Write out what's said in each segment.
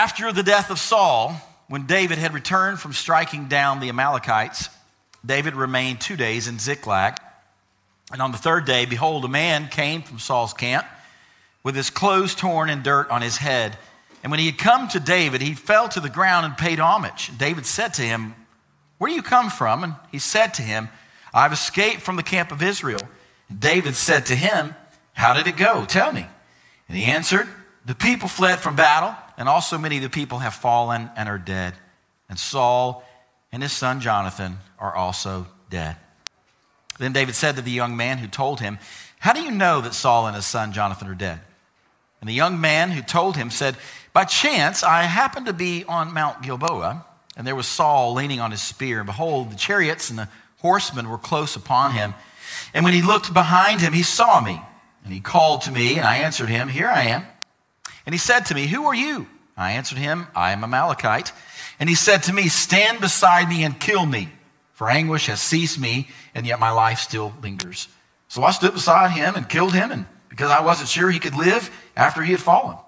After the death of Saul, when David had returned from striking down the Amalekites, David remained 2 days in Ziklag. And on the third day, behold, a man came from Saul's camp with his clothes torn and dirt on his head. And when he had come to David, he fell to the ground and paid homage. And David said to him, "Where do you come from?" And he said to him, "I've escaped from the camp of Israel." And David said to him, "How did it go? Tell me." And he answered, "The people fled from battle, and also many of the people have fallen and are dead. And Saul and his son Jonathan are also dead." Then David said to the young man who told him, "How do you know that Saul and his son Jonathan are dead?" And the young man who told him said, "By chance I happened to be on Mount Gilboa, and there was Saul leaning on his spear. And behold, the chariots and the horsemen were close upon him. And when he looked behind him, he saw me. And he called to me, and I answered him, 'Here I am.' And he said to me, 'Who are you?' I answered him, 'I am Amalekite.' And he said to me, 'Stand beside me and kill me, for anguish has seized me, and yet my life still lingers.' So I stood beside him and killed him, and because I wasn't sure he could live after he had fallen.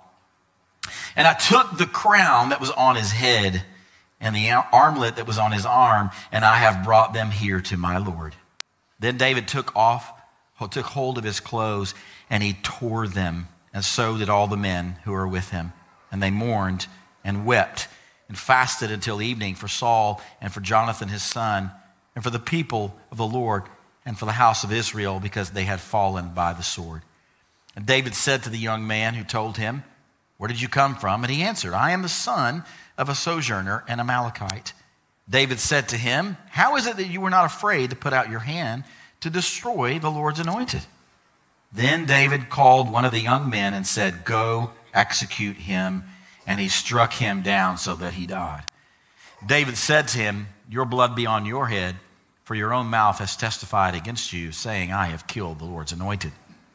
And I took the crown that was on his head and the armlet that was on his arm, and I have brought them here to my Lord." Then David took hold of his clothes, and he tore them, and so did all the men who were with him. And they mourned and wept and fasted until evening for Saul and for Jonathan his son, and for the people of the Lord and for the house of Israel, because they had fallen by the sword. And David said to the young man who told him, "Where did you come from?" And he answered, "I am the son of a sojourner, an Amalekite." David said to him, "How is it that you were not afraid to put out your hand to destroy the Lord's anointed?" Then David called one of the young men and said, "Go execute him." And he struck him down so that he died. David said to him, "Your blood be on your head, for your own mouth has testified against you, saying, 'I have killed the Lord's anointed.'"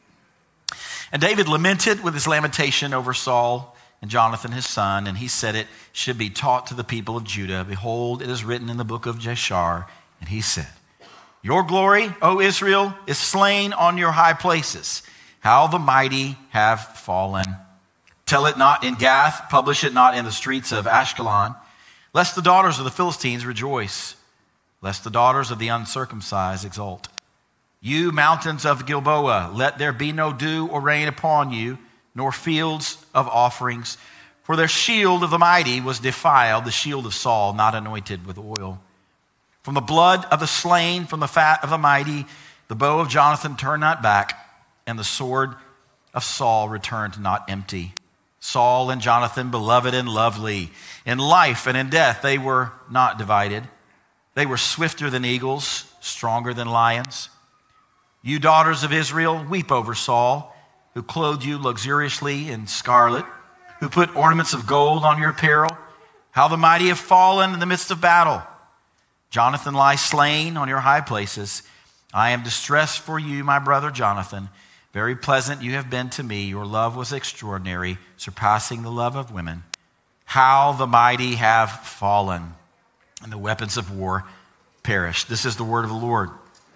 And David lamented with his lamentation over Saul and Jonathan his son, and he said it should be taught to the people of Judah. "Behold, it is written in the book of Jashar." And he said, "Your glory, O Israel, is slain on your high places. How the mighty have fallen. Tell it not in Gath, publish it not in the streets of Ashkelon, lest the daughters of the Philistines rejoice, lest the daughters of the uncircumcised exult. You mountains of Gilboa, let there be no dew or rain upon you, nor fields of offerings. For their shield of the mighty was defiled, the shield of Saul not anointed with oil. From the blood of the slain, from the fat of the mighty, the bow of Jonathan turned not back, and the sword of Saul returned not empty. Saul and Jonathan, beloved and lovely, in life and in death they were not divided. They were swifter than eagles, stronger than lions. You daughters of Israel, weep over Saul, who clothed you luxuriously in scarlet, who put ornaments of gold on your apparel. How the mighty have fallen in the midst of battle. Jonathan lies slain on your high places. I am distressed for you, my brother Jonathan. Very pleasant you have been to me. Your love was extraordinary, surpassing the love of women. How the mighty have fallen, and the weapons of war perished." This is the word of the Lord.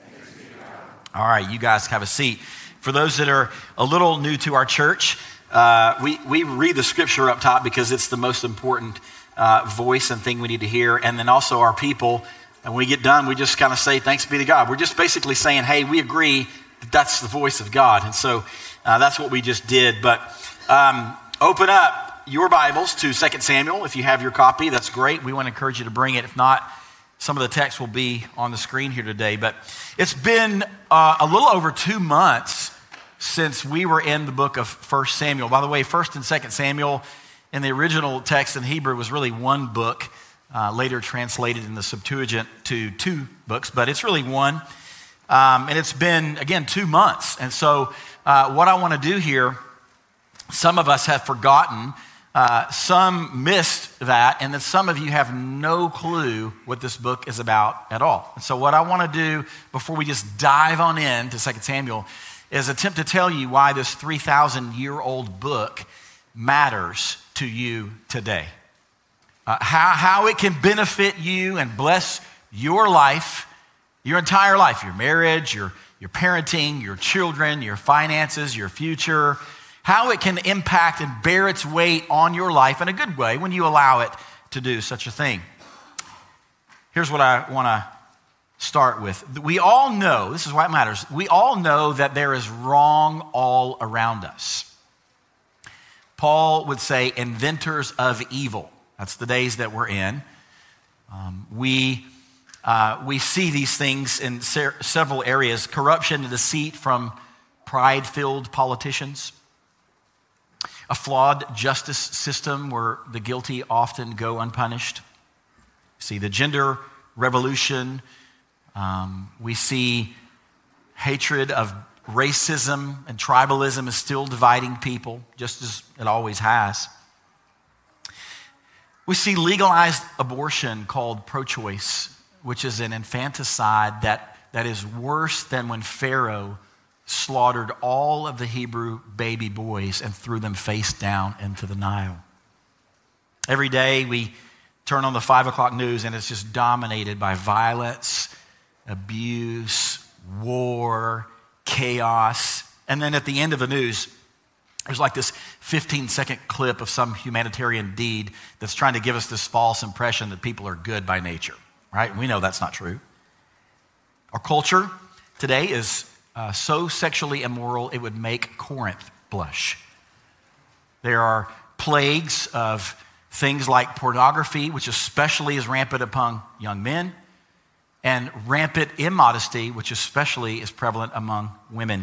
All right, you guys have a seat. For those that are a little new to our church, we read the scripture up top because it's the most important voice and thing we need to hear. And then also our people, and when we get done, we just kind of say, "Thanks be to God." We're just basically saying, hey, we agree that that's the voice of God. And so that's what we just did. But open up your Bibles to 2 Samuel. If you have your copy, that's great. We want to encourage you to bring it. If not, some of the text will be on the screen here today. But it's been a little over 2 months since we were in the book of 1 Samuel. By the way, 1 and 2 Samuel in the original text in Hebrew was really one book, later translated in the Septuagint to 2 books, but it's really one. And it's been, again, 2 months. And so what I want to do here, some of us have forgotten, some missed that, and then some of you have no clue what this book is about at all. And so what I want to do before we just dive on in to 2 Samuel is attempt to tell you why this 3,000-year-old book matters to you today. How it can benefit you and bless your life, your entire life, your marriage, your parenting, your children, your finances, your future, how it can impact and bear its weight on your life in a good way when you allow it to do such a thing. Here's what I want to start with. We all know, this is why it matters, we all know that there is wrong all around us. Paul would say inventors of evil. That's the days that we're in. We see these things in several areas. Corruption and deceit from pride-filled politicians. A flawed justice system where the guilty often go unpunished. See the gender revolution. We see hatred of racism and tribalism is still dividing people, just as it always has. We see legalized abortion called pro-choice, which is an infanticide that is worse than when Pharaoh slaughtered all of the Hebrew baby boys and threw them face down into the Nile. Every day we turn on the 5 o'clock news and it's just dominated by violence, abuse, war, chaos. And then at the end of the news, there's like this 15-second clip of some humanitarian deed that's trying to give us this false impression that people are good by nature, right? We know that's not true. Our culture today is so sexually immoral, it would make Corinth blush. There are plagues of things like pornography, which especially is rampant among young men, and rampant immodesty, which especially is prevalent among women.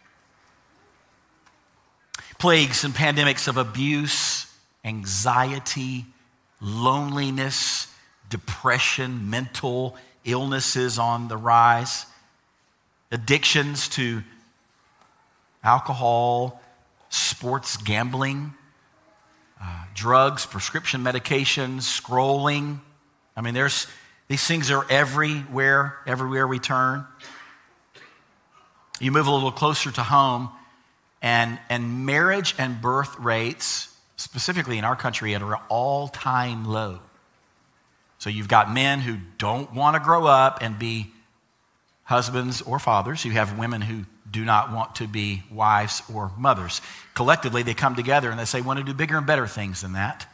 Plagues and pandemics of abuse, anxiety, loneliness, depression, mental illnesses on the rise, addictions to alcohol, sports gambling, drugs, prescription medications, scrolling. I mean, these things are everywhere we turn. You move a little closer to home, and marriage and birth rates, specifically in our country, are at an all-time low. So you've got men who don't want to grow up and be husbands or fathers. You have women who do not want to be wives or mothers. Collectively, they come together and they say, I want to do bigger and better things than that.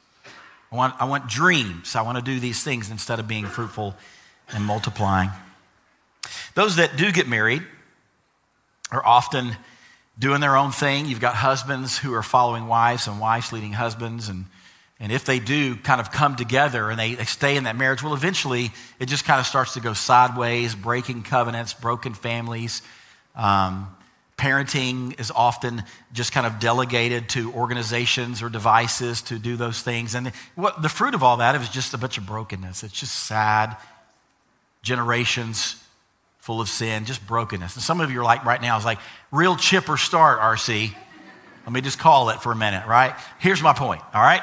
I want dreams. I want to do these things instead of being fruitful and multiplying. Those that do get married are often doing their own thing. You've got husbands who are following wives and wives leading husbands. And if they do kind of come together and they stay in that marriage, well, eventually it just kind of starts to go sideways, breaking covenants, broken families. Parenting is often just kind of delegated to organizations or devices to do those things. And the fruit of all that is just a bunch of brokenness. It's just sad generations full of sin, just brokenness. And some of you are like right now, it's like, real chipper start, RC. Let me just call it for a minute, right? Here's my point, all right?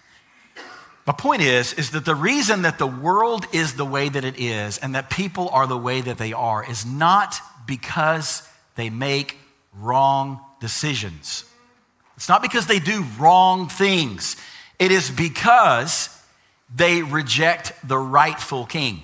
My point is that the reason that the world is the way that it is and that people are the way that they are is not because they make wrong decisions. It's not because they do wrong things. It is because they reject the rightful king.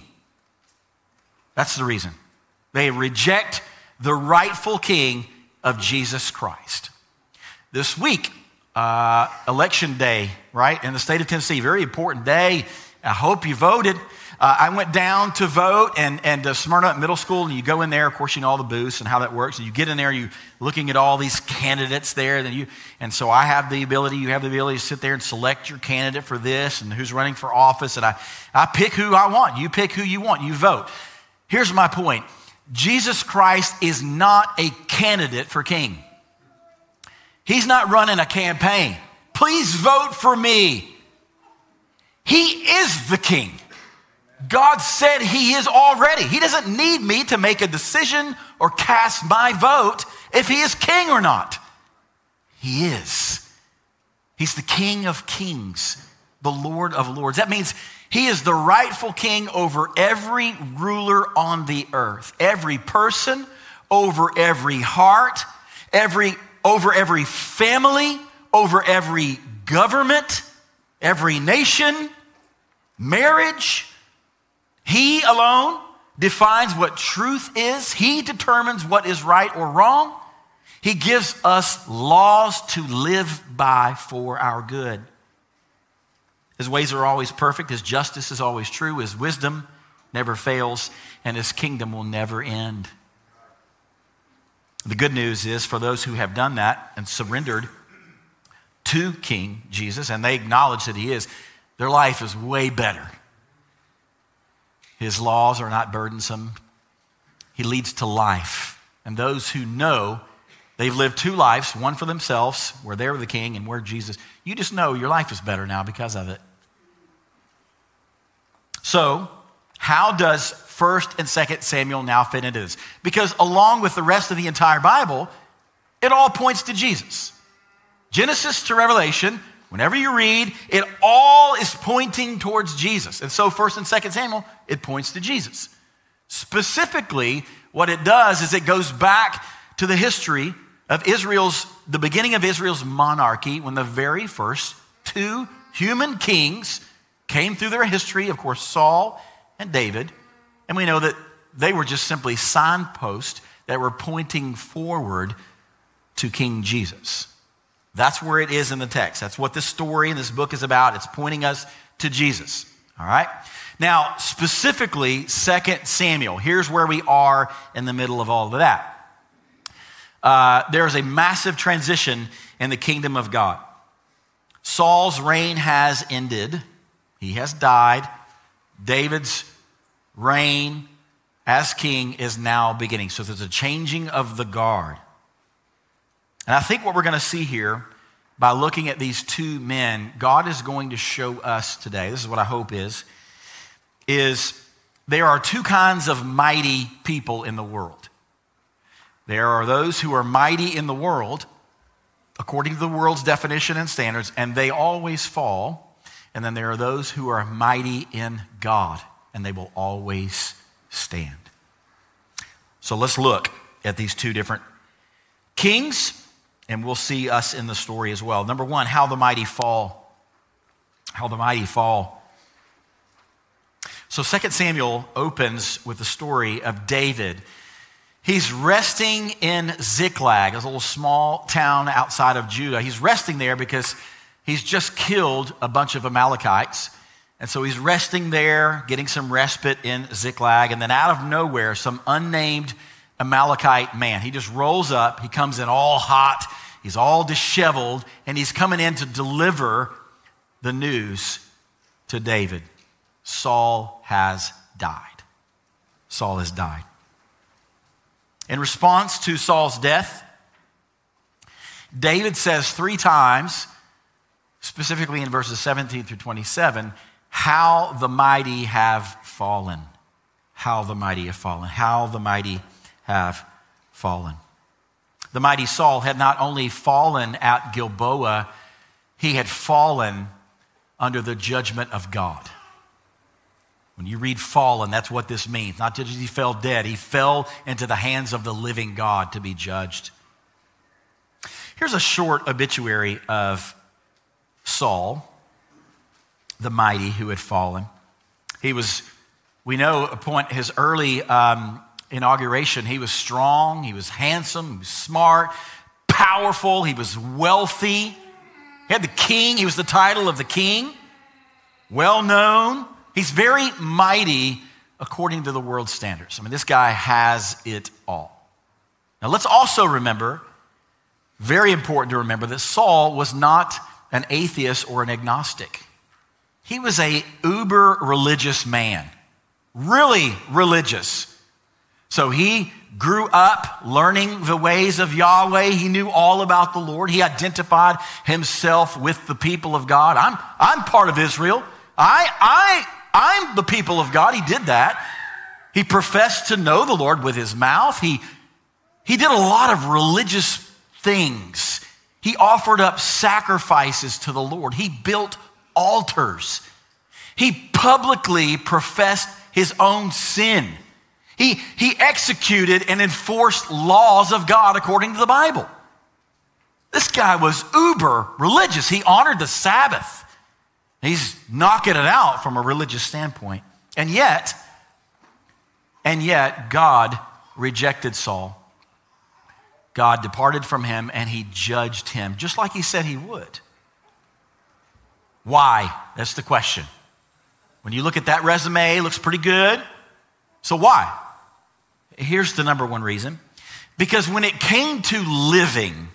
That's the reason. They reject the rightful king of Jesus Christ. This week, election day, right, in the state of Tennessee, very important day. I hope you voted. I went down to vote and Smyrna Middle School, and you go in there, of course, you know all the booths and how that works. And you get in there, you looking at all these candidates there. And so you have the ability to sit there and select your candidate for this and who's running for office. And I pick who I want. You pick who you want. You vote. Here's my point. Jesus Christ is not a candidate for king. He's not running a campaign. Please vote for me. He is the king. God said he is already. He doesn't need me to make a decision or cast my vote if he is king or not. He is. He's the King of kings, the Lord of lords. That means he is the rightful king over every ruler on the earth, every person, over every heart, over every family, over every government, every nation, marriage. He alone defines what truth is. He determines what is right or wrong. He gives us laws to live by for our good. His ways are always perfect. His justice is always true. His wisdom never fails, and his kingdom will never end. The good news is for those who have done that and surrendered to King Jesus, and they acknowledge that he is, their life is way better. His laws are not burdensome. He leads to life. And those who know they've lived two lives, one for themselves, where they're the king, and where Jesus, you just know your life is better now because of it. So, how does 1st and 2nd Samuel now fit into this? Because along with the rest of the entire Bible, it all points to Jesus. Genesis to Revelation, whenever you read, it all is pointing towards Jesus. And so 1st and 2nd Samuel, it points to Jesus. Specifically, what it does is it goes back to the history of the beginning of Israel's monarchy, when the very first two human kings came through their history, of course, Saul and David. And we know that they were just simply signposts that were pointing forward to King Jesus. That's where it is in the text. That's what this story and this book is about. It's pointing us to Jesus. All right? Now, specifically, 2 Samuel. Here's where we are in the middle of all of that. There is a massive transition in the kingdom of God. Saul's reign has ended. He has died. David's reign as king is now beginning. So there's a changing of the guard. And I think what we're going to see here by looking at these two men, God is going to show us today, this is what I hope is there are two kinds of mighty people in the world. There are those who are mighty in the world, according to the world's definition and standards, and they always fall. And then there are those who are mighty in God, and they will always stand. So let's look at these two different kings, and we'll see us in the story as well. Number one, how the mighty fall. How the mighty fall. So 2 Samuel opens with the story of David. He's resting in Ziklag, a little small town outside of Judah. He's resting there because he's just killed a bunch of Amalekites. And so he's resting there, getting some respite in Ziklag. And then out of nowhere, some unnamed Amalekite man, he just rolls up. He comes in all hot. He's all disheveled. And he's coming in to deliver the news to David. Saul has died. Saul has died. In response to Saul's death, David says 3 times, specifically in verses 17 through 27, how the mighty have fallen. How the mighty have fallen. How the mighty have fallen. The mighty Saul had not only fallen at Gilboa, he had fallen under the judgment of God. When you read fallen, that's what this means. Not just he fell dead, he fell into the hands of the living God to be judged. Here's a short obituary of Saul, the mighty who had fallen. He was, we know, upon his early inauguration, he was strong, he was handsome, he was smart, powerful, he was wealthy. He had the king, he was the title of the king, well known. He's very mighty according to the world's standards. I mean, this guy has it all. Now, let's also remember, very important to remember, that Saul was not an atheist or an agnostic. He was a uber religious man, really religious. So he grew up learning the ways of Yahweh. He knew all about the Lord. He identified himself with the people of God. I'm part of Israel. I'm the people of God. He did that. He professed to know the Lord with his mouth. He did a lot of religious things. He offered up sacrifices to the Lord. He built altars. He publicly professed his own sin. He executed and enforced laws of God according to the Bible. This guy was uber religious. He honored the Sabbath. He's knocking it out from a religious standpoint. And yet, God rejected Saul. God departed from him and he judged him, just like he said he would. Why? That's the question. When you look at that resume, it looks pretty good. So why? Here's the number one reason. Because when it came to living,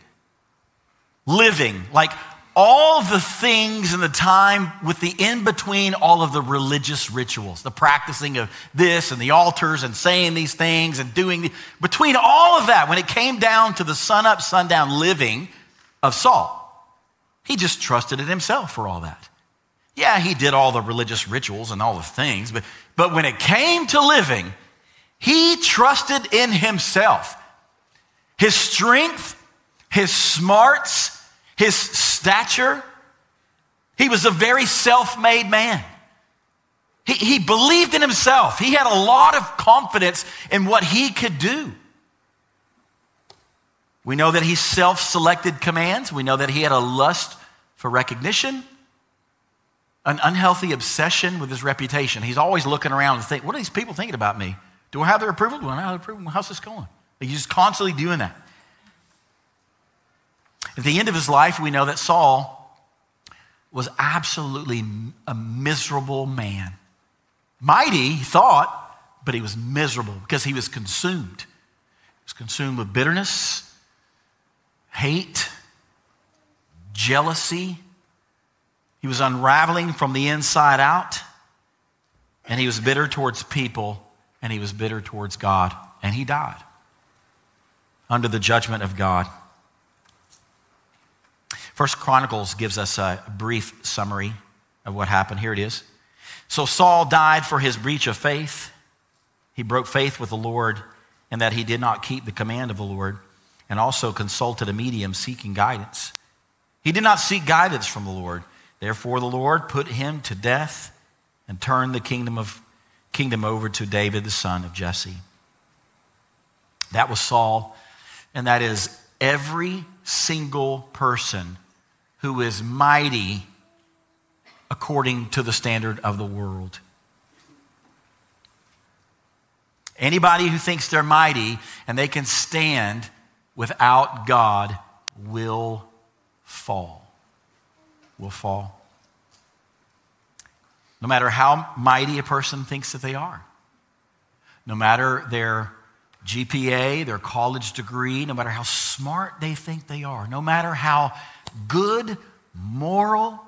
like all the things in the time with the in-between, all of the religious rituals, the practicing of this and the altars and saying these things and doing, between all of that, when it came down to the sun-up, sundown living of Saul, he just trusted in himself for all that. Yeah, he did all the religious rituals and all the things, but when it came to living, he trusted in himself. His strength, his smarts, his stature. He was a very self-made man. He believed in himself. He had a lot of confidence in what he could do. We know that he self-selected commands. We know that he had a lust for recognition, an unhealthy obsession with his reputation. He's always looking around and thinking, what are these people thinking about me? Do I have their approval? Do I not have their approval? How's this going? He's just constantly doing that. At the end of his life, we know that Saul was absolutely a miserable man. Mighty, he thought, but he was miserable because he was consumed. He was consumed with bitterness, hate, jealousy. He was unraveling from the inside out, and he was bitter towards people, and he was bitter towards God, and he died under the judgment of God. First Chronicles gives us a brief summary of what happened. Here it is. So Saul died for his breach of faith. He broke faith with the Lord in that he did not keep the command of the Lord, and also consulted a medium seeking guidance. He did not seek guidance from the Lord. Therefore, the Lord put him to death and turned the kingdom over to David, the son of Jesse. That was Saul, and that is every single person who is mighty according to the standard of the world. Anybody who thinks they're mighty and they can stand without God will fall. Will fall. No matter how mighty a person thinks that they are. No matter their GPA, their college degree, no matter how smart they think they are, no matter how good, moral,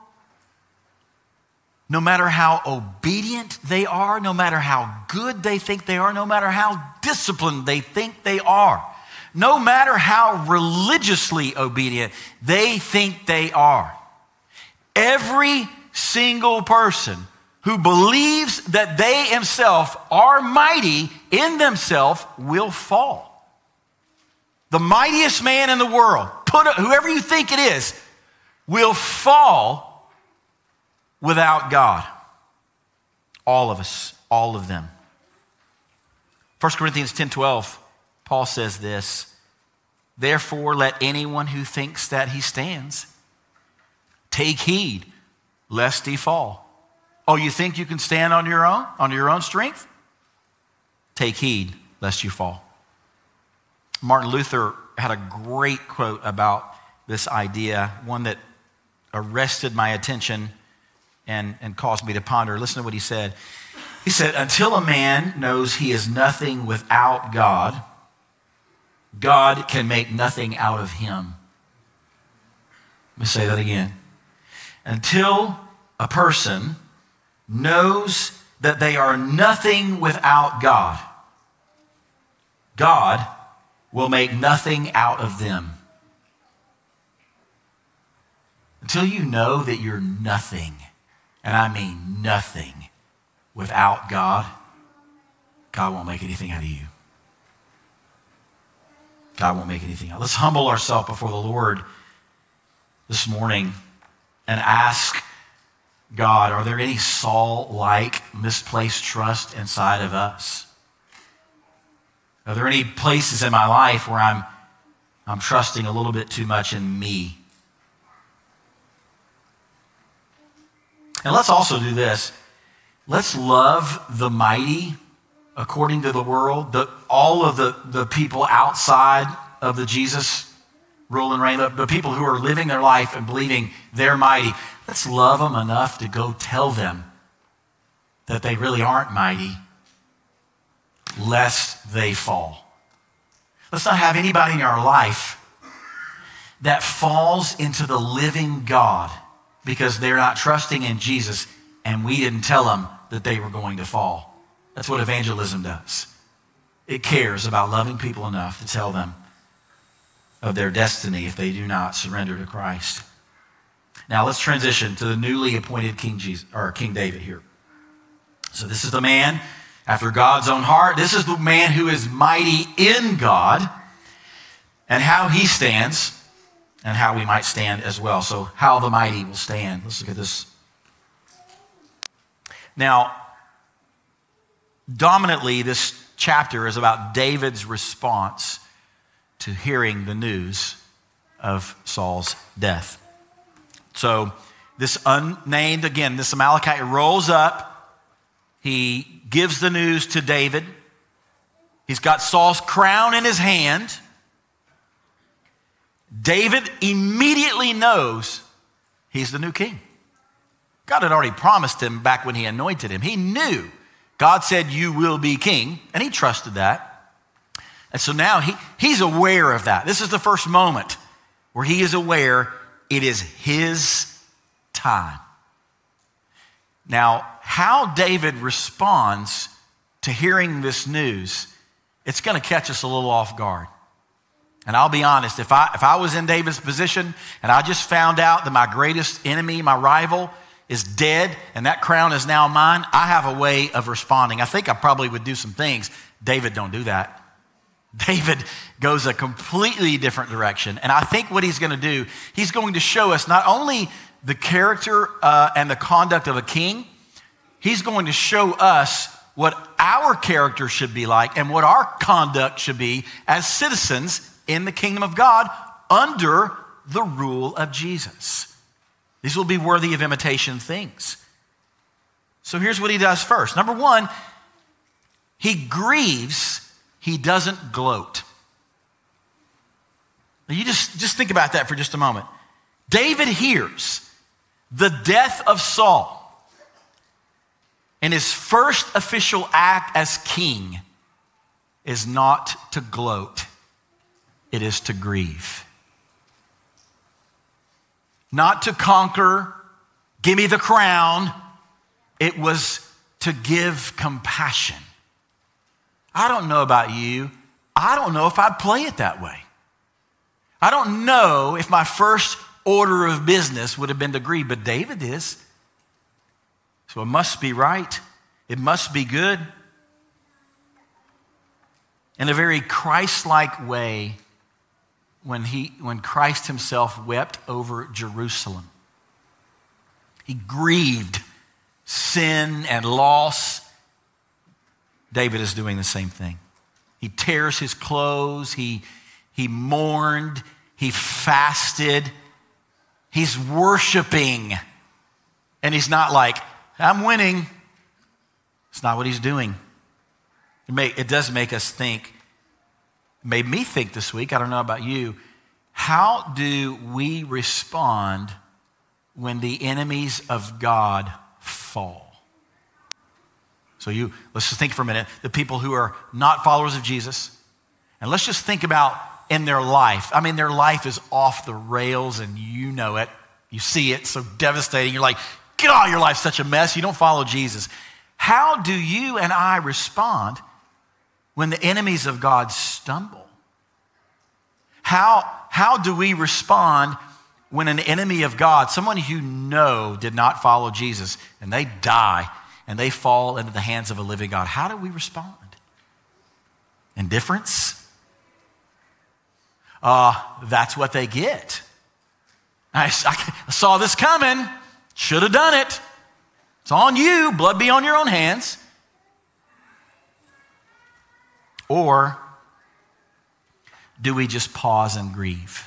no matter how obedient they are, no matter how good they think they are, no matter how disciplined they think they are, no matter how religiously obedient they think they are, every single person who believes that they themselves are mighty in themselves will fall. The mightiest man in the world, whoever you think it is, will fall without God. All of us, all of them. 1 Corinthians 10:12, Paul says this, therefore let anyone who thinks that he stands take heed lest he fall. Oh, you think you can stand on your own strength? Take heed lest you fall. Martin Luther had a great quote about this idea, one that arrested my attention and caused me to ponder. Listen to what he said. He said, until a man knows he is nothing without God, God can make nothing out of him. Let me say that again. Until a person knows that they are nothing without God, God will make nothing out of them. Until you know that you're nothing, and I mean nothing, without God, God won't make anything out of you. God won't make anything out. Let's humble ourselves before the Lord this morning and ask God, are there any Saul-like misplaced trust inside of us? Are there any places in my life where I'm trusting a little bit too much in me? And let's also do this. Let's love the mighty according to the world, all of the people outside of the Jesus rule and reign, the people who are living their life and believing they're mighty, let's love them enough to go tell them that they really aren't mighty, lest they fall. Let's not have anybody in our life that falls into the living God because they're not trusting in Jesus and we didn't tell them that they were going to fall. That's what evangelism does. It cares about loving people enough to tell them of their destiny if they do not surrender to Christ. Now let's transition to the newly appointed King David here. So this is the man after God's own heart. This is the man who is mighty in God, and how he stands and how we might stand as well. So how the mighty will stand. Let's look at this. Now, dominantly, this chapter is about David's response to hearing the news of Saul's death. So this unnamed, again, this Amalekite rolls up. He gives the news to David. He's got Saul's crown in his hand. David immediately knows he's the new king. God had already promised him back when he anointed him. He knew. God said, you will be king, and he trusted that. And so now he's aware of that. This is the first moment where he is aware it is his time. Now, how David responds to hearing this news, it's going to catch us a little off guard. And I'll be honest, if I was in David's position and I just found out that my greatest enemy, my rival, is dead and that crown is now mine, I have a way of responding. I think I probably would do some things. David don't do that. David goes a completely different direction. And I think what he's going to do, he's going to show us not only the character and the conduct of a king, he's going to show us what our character should be like and what our conduct should be as citizens in the kingdom of God under the rule of Jesus. These will be worthy of imitation things. So here's what he does first. Number one, he grieves, he doesn't gloat. Now you just think about that for just a moment. David hears the death of Saul, and his first official act as king is not to gloat, it is to grieve. Not to conquer, give me the crown. It was to give compassion. I don't know about you. I don't know if I'd play it that way. I don't know if my first order of business would have been to grieve, but David is. So it must be right. It must be good. In a very Christ-like way, when Christ himself wept over Jerusalem, he grieved sin and loss. David is doing the same thing. He tears his clothes. He mourned. He fasted. He's worshiping. And he's not like, I'm winning. It's not what he's doing. It does make us think. It made me think this week, I don't know about you, how do we respond when the enemies of God fall? So let's just think for a minute, the people who are not followers of Jesus, and let's just think about in their life. I mean, their life is off the rails and you know it. You see it, so devastating. You're like, get out, your life's such a mess. You don't follow Jesus. How do you and I respond when the enemies of God stumble? How do we respond when an enemy of God, someone you know did not follow Jesus, and they die and they fall into the hands of a living God? How do we respond? Indifference? That's what they get. I saw this coming. Should have done it. It's on you. Blood be on your own hands. Or do we just pause and grieve?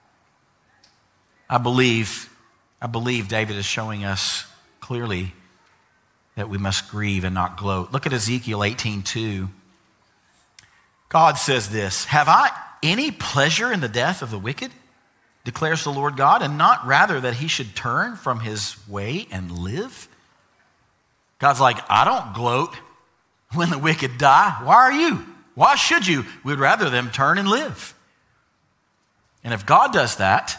I believe David is showing us clearly that we must grieve and not gloat. Look at Ezekiel 18:2. God says this, "Have I any pleasure in the death of the wicked, declares the Lord God, and not rather that he should turn from his way and live?" God's like, I don't gloat when the wicked die. Why are you? Why should you? We'd rather them turn and live. And if God does that,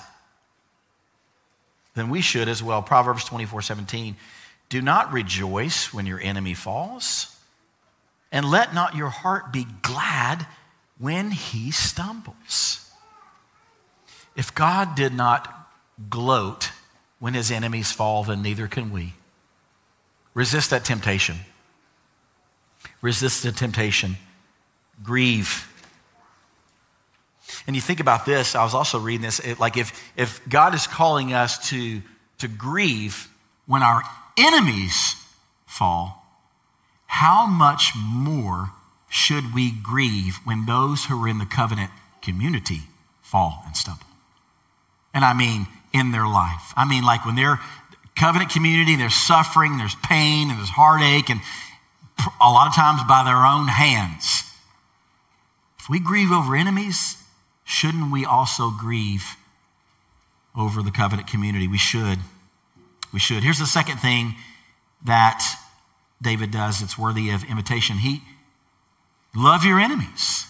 then we should as well. Proverbs 24:17, "Do not rejoice when your enemy falls, and let not your heart be glad when he stumbles." If God did not gloat when his enemies fall, then neither can we. Resist that temptation. Resist the temptation. Grieve. And you think about this, I was also reading this, like if God is calling us to grieve when our enemies fall, how much more should we grieve when those who are in the covenant community fall and stumble? And I mean in their life. I mean like when they're covenant community, there's suffering, there's pain, and there's heartache, and a lot of times by their own hands. If we grieve over enemies, shouldn't we also grieve over the covenant community? We should. We should. Here's the second thing that David does that's worthy of imitation. Love your enemies.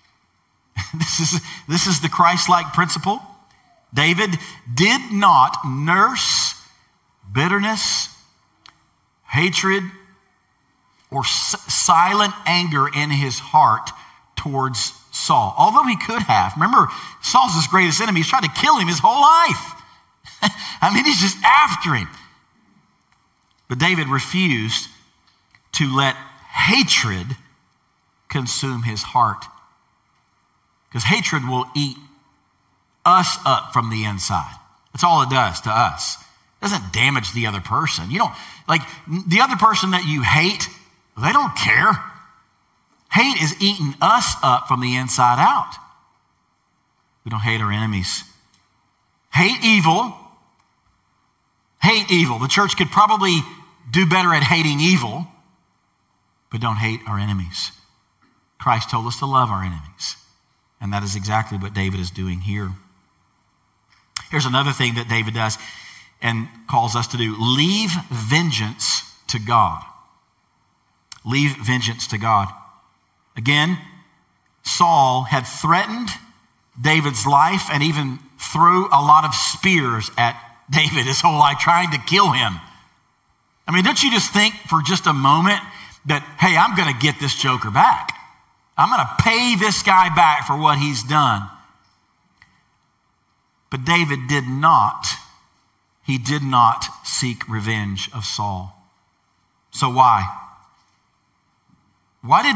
This is the Christ-like principle. David did not nurse bitterness, hatred, or silent anger in his heart towards Saul. Although he could have. Remember, Saul's his greatest enemy. He's tried to kill him his whole life. I mean, he's just after him. But David refused to let hatred consume his heart. Because hatred will eat us up from the inside. That's all it does to us. It doesn't damage the other person. You don't, like, the other person that you hate, they don't care. Hate is eating us up from the inside out. We don't hate our enemies. Hate evil. Hate evil. The church could probably do better at hating evil, but don't hate our enemies. Christ told us to love our enemies, and that is exactly what David is doing here. Here's another thing that David does and calls us to do. Leave vengeance to God. Leave vengeance to God. Again, Saul had threatened David's life and even threw a lot of spears at David his whole life, trying to kill him. I mean, don't you just think for just a moment that, hey, I'm going to get this joker back. I'm going to pay this guy back for what he's done. But David did not. He did not seek revenge of Saul. So why? Why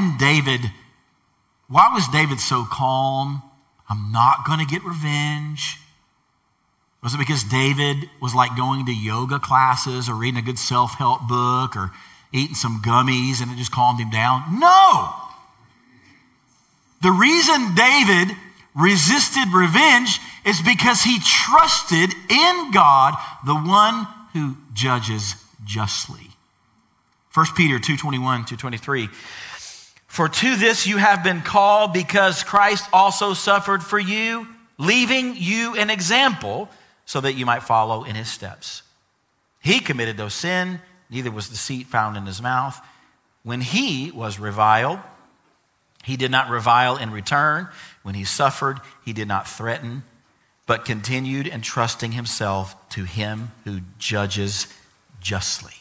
was David so calm? I'm not going to get revenge. Was it because David was like going to yoga classes or reading a good self-help book or eating some gummies and it just calmed him down? No. The reason David resisted revenge is because he trusted in God, the one who judges justly. 1 Peter 2:21 to 23. For to this you have been called, because Christ also suffered for you, leaving you an example so that you might follow in his steps. He committed no sin, neither was deceit found in his mouth. When he was reviled, he did not revile in return. When he suffered, he did not threaten, but continued entrusting himself to him who judges justly.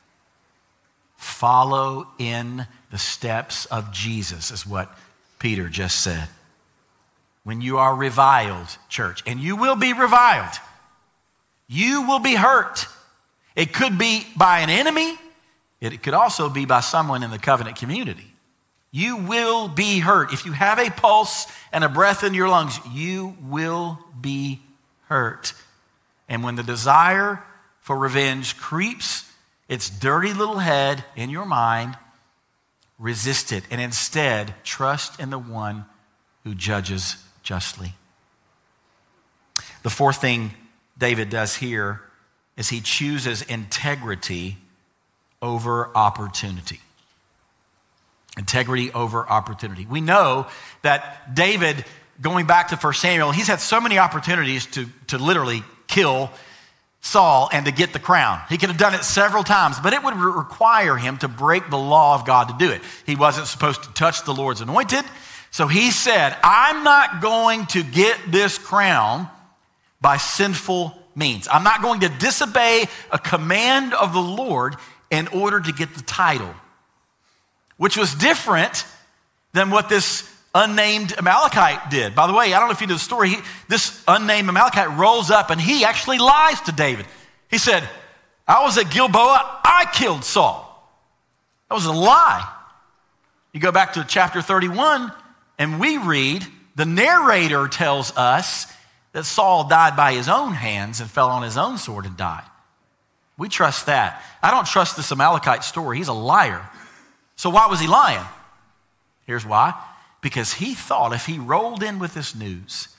Follow in the steps of Jesus is what Peter just said. When you are reviled, church, and you will be reviled, you will be hurt. It could be by an enemy. It could also be by someone in the covenant community. You will be hurt. If you have a pulse and a breath in your lungs, you will be hurt. And when the desire for revenge creeps its dirty little head in your mind, resist it and instead trust in the one who judges justly. The fourth thing David does here is he chooses integrity over opportunity. Integrity over opportunity. We know that David, going back to 1 Samuel, he's had so many opportunities to literally kill Saul and to get the crown. He could have done it several times, but it would require him to break the law of God to do it. He wasn't supposed to touch the Lord's anointed. So he said, I'm not going to get this crown by sinful means. I'm not going to disobey a command of the Lord in order to get the title, which was different than what this unnamed Amalekite did. By the way, I don't know if you know the story. This unnamed Amalekite rolls up and he actually lies to David. He said, I was at Gilboa, I killed Saul. That was a lie. You go back to chapter 31 and we read, the narrator tells us that Saul died by his own hands and fell on his own sword and died. We trust that. I don't trust this Amalekite story. He's a liar. So why was he lying? Here's why. Because he thought if he rolled in with this news,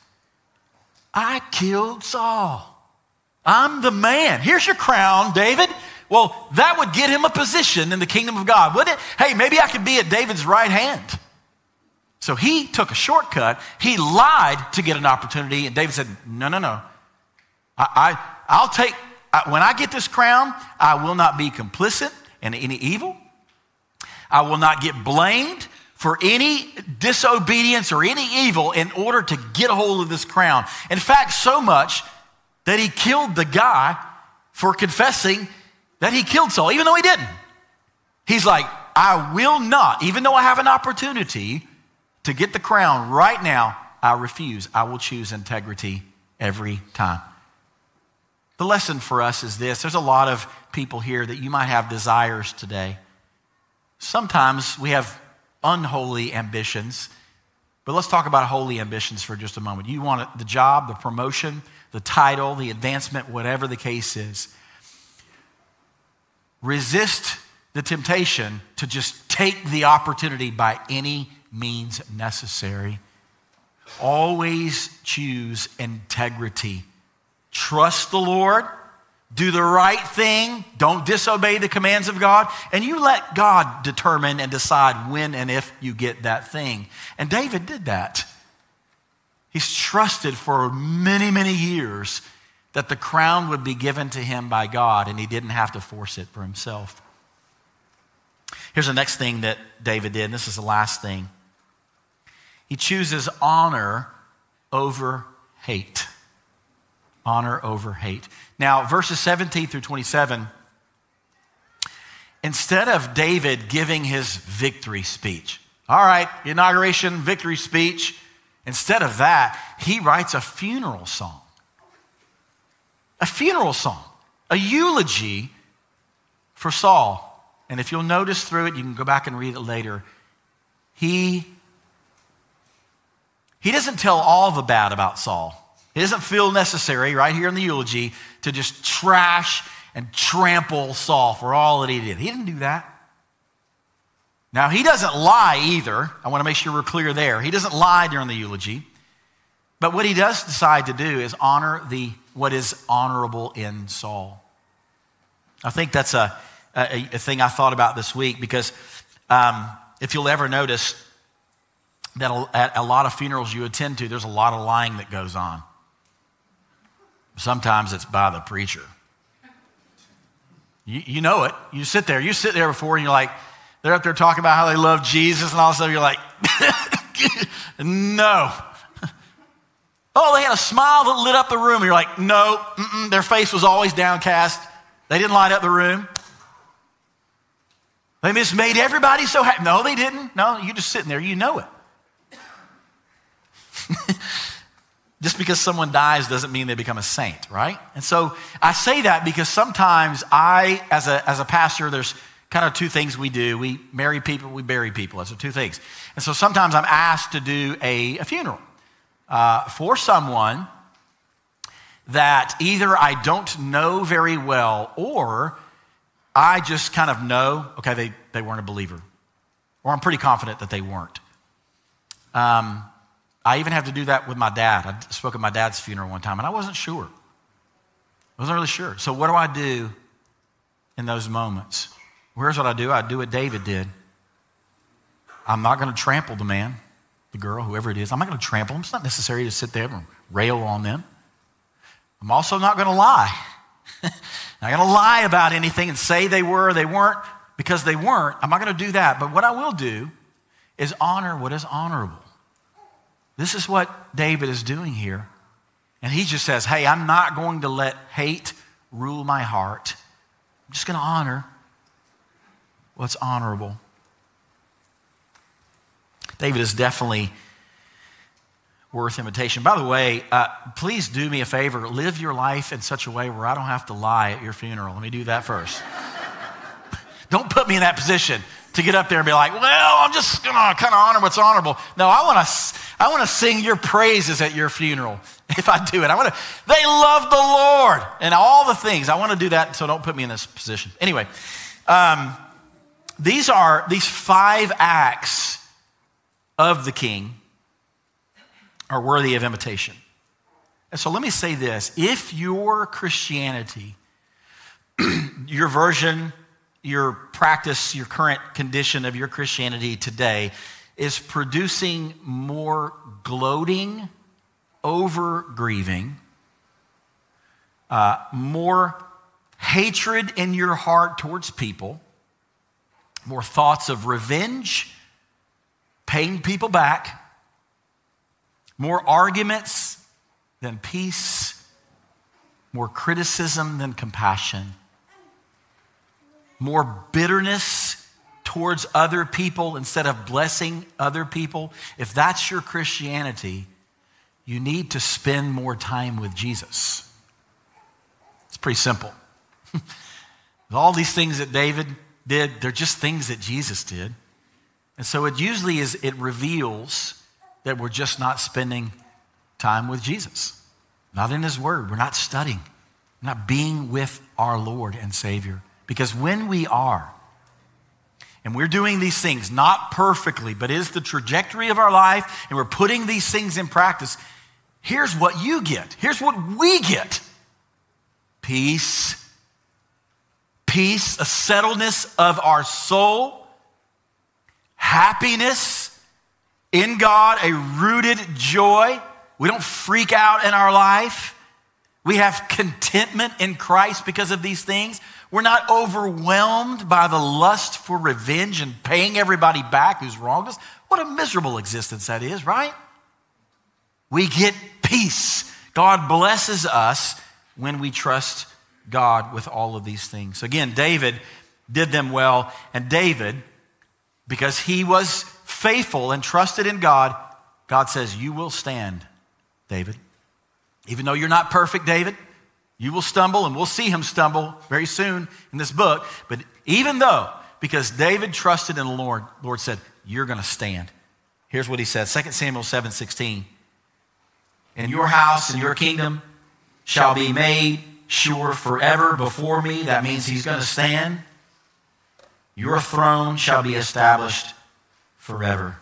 I killed Saul. I'm the man. Here's your crown, David. Well, that would get him a position in the kingdom of God, wouldn't it? Hey, maybe I could be at David's right hand. So he took a shortcut. He lied to get an opportunity. And David said, no. I'll take, when I get this crown, I will not be complicit in any evil. I will not get blamed for any disobedience or any evil in order to get a hold of this crown. In fact, so much that he killed the guy for confessing that he killed Saul, even though he didn't. He's like, I will not, even though I have an opportunity to get the crown right now, I refuse. I will choose integrity every time. The lesson for us is this. There's a lot of people here that you might have desires today. Sometimes we have unholy ambitions, but let's talk about holy ambitions for just a moment. You want the job, the promotion, the title, the advancement, whatever the case is. Resist the temptation to just take the opportunity by any means necessary. Always choose integrity. Trust the Lord. Do the right thing. Don't disobey the commands of God. And you let God determine and decide when and if you get that thing. And David did that. He's trusted for many, many years that the crown would be given to him by God and he didn't have to force it for himself. Here's the next thing that David did, and this is the last thing. He chooses honor over hate. Honor over hate. Now, verses 17 through 27, instead of David giving his victory speech, all right, inauguration, victory speech, instead of that, he writes a funeral song. A funeral song, a eulogy for Saul. And if you'll notice through it, you can go back and read it later. He doesn't tell all the bad about Saul. He doesn't feel necessary right here in the eulogy to just trash and trample Saul for all that he did. He didn't do that. Now, he doesn't lie either. I want to make sure we're clear there. He doesn't lie during the eulogy. But what he does decide to do is honor what is honorable in Saul. I think that's a thing I thought about this week because if you'll ever notice that at a lot of funerals you attend to, there's a lot of lying that goes on. Sometimes it's by the preacher. You know it. You sit there before and you're like, they're up there talking about how they love Jesus and all of a sudden you're like, no. Oh, they had a smile that lit up the room. You're like, no, their face was always downcast. They didn't light up the room. They just made everybody so happy. No, they didn't. No, you're just sitting there. You know it. Just because someone dies doesn't mean they become a saint, right? And so I say that because sometimes as a pastor, there's kind of two things we do. We marry people, we bury people. Those are two things. And so sometimes I'm asked to do a funeral for someone that either I don't know very well or I just kind of know, okay, they weren't a believer. Or I'm pretty confident that they weren't. I even have to do that with my dad. I spoke at my dad's funeral one time, and I wasn't sure. I wasn't really sure. So what do I do in those moments? Well, here's what I do. I do what David did. I'm not going to trample the man, the girl, whoever it is. I'm not going to trample them. It's not necessary to sit there and rail on them. I'm also not going to lie. I'm not going to lie about anything and say they were or they weren't because they weren't. I'm not going to do that. But what I will do is honor what is honorable. This is what David is doing here. And he just says, hey, I'm not going to let hate rule my heart. I'm just going to honor what's honorable. David is definitely worth imitation. By the way, please do me a favor. Live your life in such a way where I don't have to lie at your funeral. Let me do that first. Don't put me in that position to get up there and be like, well, I'm just going to kind of honor what's honorable. No, I want to sing your praises at your funeral if I do it. They love the Lord and all the things. I want to do that, so don't put me in this position. Anyway, these 5 acts of the king are worthy of imitation. And so let me say this. If your Christianity, your version, your practice, your current condition of your Christianity today is producing more gloating over grieving, more hatred in your heart towards people, more thoughts of revenge, paying people back, more arguments than peace, more criticism than compassion, more bitterness towards other people instead of blessing other people. If that's your Christianity, you need to spend more time with Jesus. It's pretty simple. All these things that David did, they're just things that Jesus did. And so it reveals that we're just not spending time with Jesus, not in his word. We're not studying, not being with our Lord and Savior. Because when we are, and we're doing these things, not perfectly, but is the trajectory of our life, and we're putting these things in practice, here's what you get. Here's what we get. Peace, a settledness of our soul, happiness in God, a rooted joy. We don't freak out in our life. We have contentment in Christ because of these things. We're not overwhelmed by the lust for revenge and paying everybody back who's wronged us. What a miserable existence that is, right? We get peace. God blesses us when we trust God with all of these things. Again, David did them well, and David, because he was faithful and trusted in God, God says, you will stand, David. Even though you're not perfect, David, you will stumble, and we'll see him stumble very soon in this book. But even though, because David trusted in the Lord, the Lord said, you're going to stand. Here's what he says, 2 Samuel 7:16. And your house and your kingdom shall be made sure forever before me. That means he's going to stand. Your throne shall be established forever.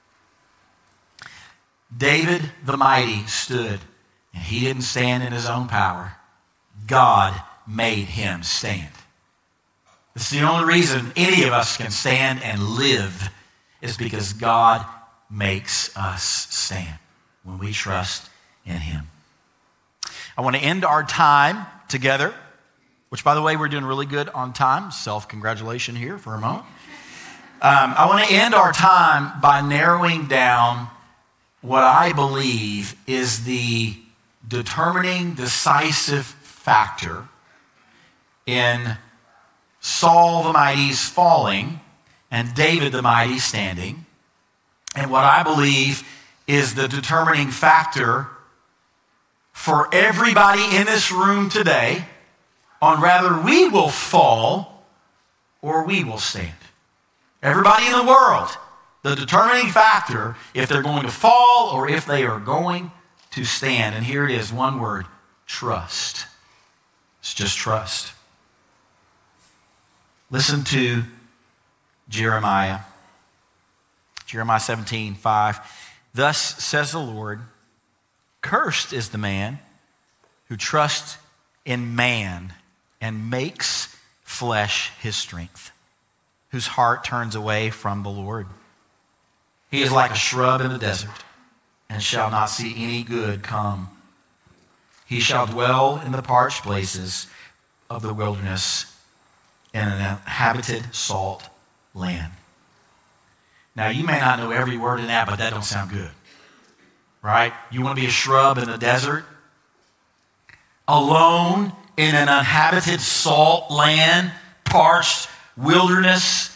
David the mighty stood, and he didn't stand in his own power. God made him stand. This is the only reason any of us can stand and live is because God makes us stand when we trust in him. I want to end our time together, which, by the way, we're doing really good on time. Self-congratulation here for a moment. I want to end our time by narrowing down what I believe is the determining, decisive factor in Saul the mighty's falling and David the mighty standing, and what I believe is the determining factor for everybody in this room today on whether we will fall or we will stand. Everybody in the world, the determining factor if they're going to fall or if they are going to stand. And here it is, one word, trust. It's just trust. Listen to Jeremiah 17:5. Thus says the Lord, cursed is the man who trusts in man and makes flesh his strength, whose heart turns away from the Lord. He is like a shrub in the desert, and shall not see any good come. He shall dwell in the parched places of the wilderness, in an inhabited salt land. Now, you may not know every word in that, but that don't sound good, right? You want to be a shrub in the desert? Alone in an uninhabited salt land, parched wilderness?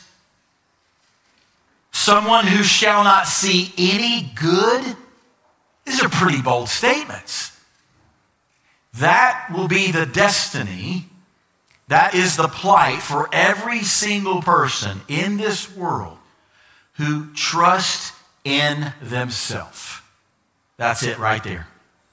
Someone who shall not see any good? These are pretty bold statements. That will be the destiny. That is the plight for every single person in this world who trusts in themselves. That's it right there.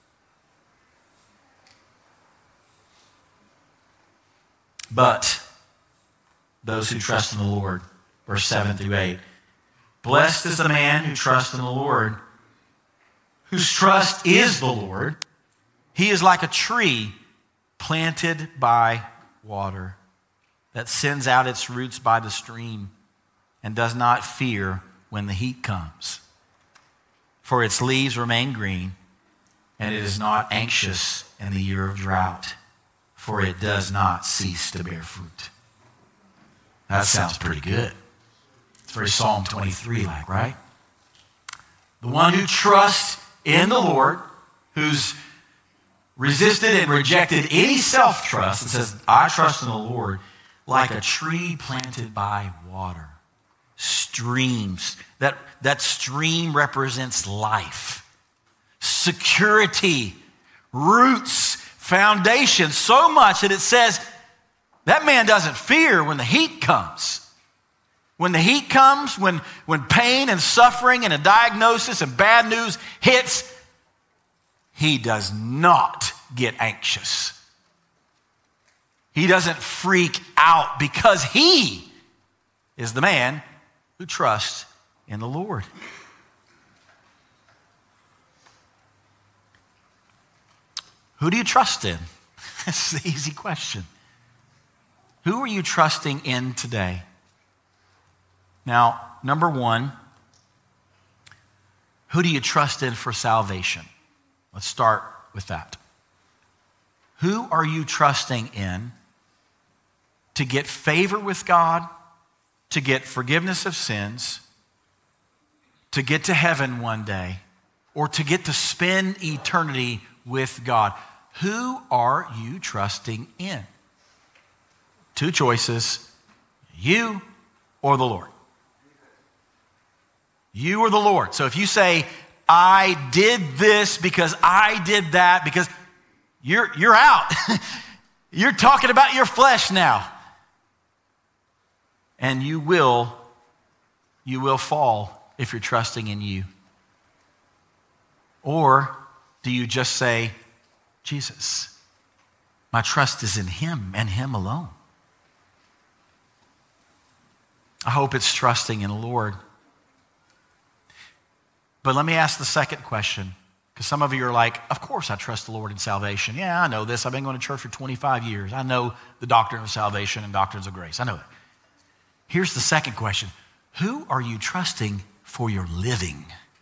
But those who trust in the Lord, verse 7 through 8. Blessed is the man who trusts in the Lord, whose trust is the Lord. He is like a tree planted by water that sends out its roots by the stream and does not fear when the heat comes. For its leaves remain green, and it is not anxious in the year of drought, for it does not cease to bear fruit. That sounds pretty good. It's very Psalm 23-like, right? The one who trusts in the Lord, who's resisted and rejected any self-trust and says, I trust in the Lord, like a tree planted by water. Streams. That stream represents life, security, roots, foundation, so much that it says that man doesn't fear when the heat comes. When the heat comes, when pain and suffering and a diagnosis and bad news hits, he does not get anxious. He doesn't freak out because he is the man who trusts in the Lord. Who do you trust in? This is the easy question. Who are you trusting in today? Now, number one, who do you trust in for salvation? Let's start with that. Who are you trusting in to get favor with God, to get forgiveness of sins, to get to heaven one day, or to get to spend eternity with God? Who are you trusting in? Two choices, you or the Lord. You or the Lord. So if you say, I did this because I did that, because you're out. You're talking about your flesh now. And you will fall if you're trusting in you. Or do you just say, Jesus, my trust is in him and him alone. I hope it's trusting in the Lord. But let me ask the second question, because some of you are like, of course I trust the Lord in salvation. Yeah, I know this. I've been going to church for 25 years. I know the doctrine of salvation and doctrines of grace. I know that. Here's the second question. Who are you trusting for your living?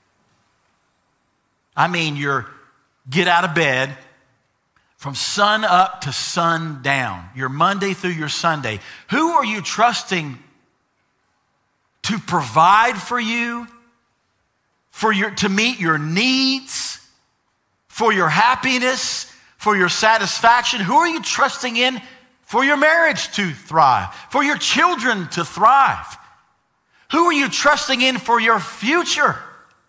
I mean, your get out of bed from sun up to sun down, your Monday through your Sunday. Who are you trusting to provide for you, to meet your needs, for your happiness, for your satisfaction? Who are you trusting in for your marriage to thrive, for your children to thrive? Who are you trusting in for your future?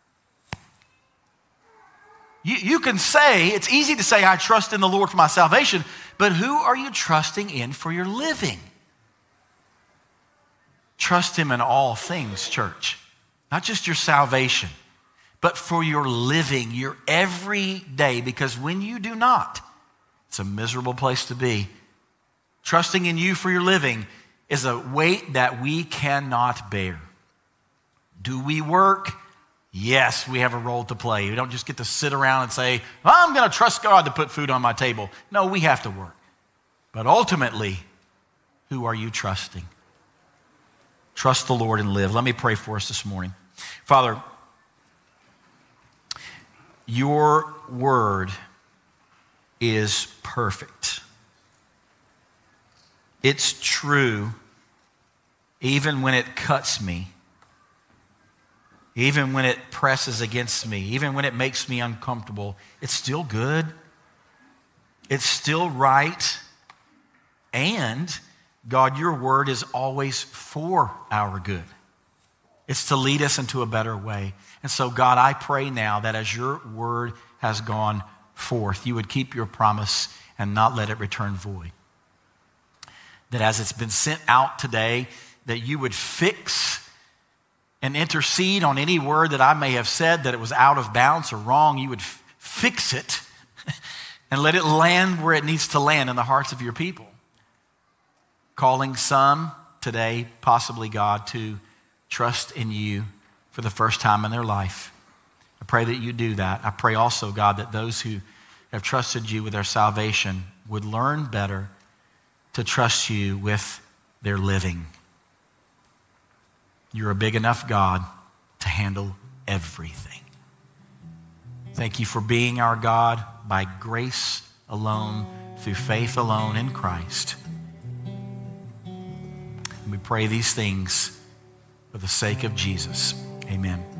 You can say, it's easy to say, I trust in the Lord for my salvation, but who are you trusting in for your living? Trust him in all things, church. Not just your salvation, but for your living, your everyday, because when you do not, it's a miserable place to be. Trusting in you for your living is a weight that we cannot bear. Do we work? Yes, we have a role to play. We don't just get to sit around and say, I'm going to trust God to put food on my table. No, we have to work. But ultimately, who are you trusting? Trust the Lord and live. Let me pray for us this morning. Father, Your word is perfect. It's true even when it cuts me, even when it presses against me, even when it makes me uncomfortable. It's still good. It's still right. And God, your word is always for our good. It's to lead us into a better way. And so, God, I pray now that as your word has gone forth, you would keep your promise and not let it return void. That as it's been sent out today, that you would fix and intercede on any word that I may have said that it was out of bounds or wrong. You would fix it and let it land where it needs to land in the hearts of your people. Calling some today, possibly God, to trust in you for the first time in their life. I pray that you do that. I pray also, God, that those who have trusted you with their salvation would learn better to trust you with their living. You're a big enough God to handle everything. Thank you for being our God by grace alone, through faith alone in Christ. And we pray these things for the sake of Jesus. Amen.